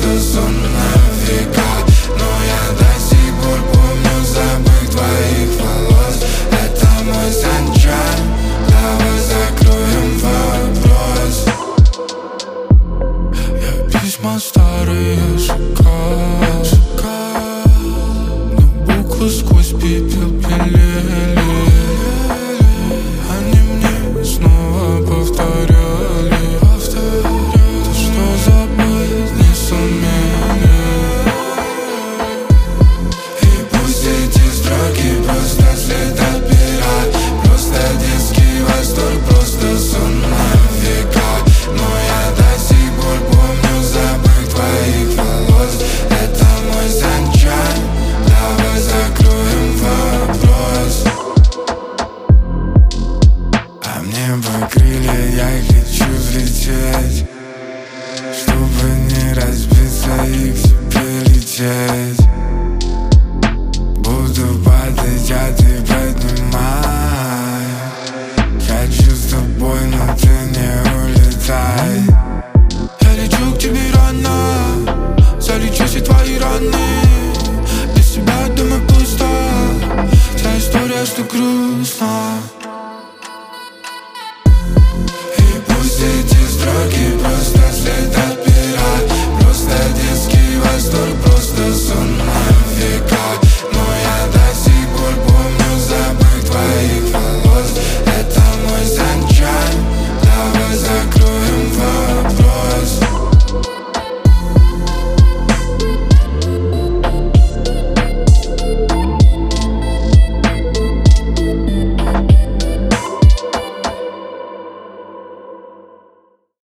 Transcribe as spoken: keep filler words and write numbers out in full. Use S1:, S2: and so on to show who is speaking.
S1: просто сон навека. Но я до сих пор помню запах твоих волос. Это мой санчар, давай закроем вопрос. Я письма старые шукал, но буквы сквозь пепел белели. Они мне снова повторяли то, что забыть не сумели. И пусть эти строки просто след от пера, просто детский восторг, просто сон навека. Но я до сих пор помню запах твоих волос. Это мой санчар, давай закроем вопрос. А мне бы крылья, я хочу взлететь, чтобы не разбиться и к тебе лететь. Буду падать, а ты поднимай. Хочу с тобой, но ты не улетай. Я лечу к тебе рано, залечу все твои раны. Без тебя дома пусто, вся история, что грустно.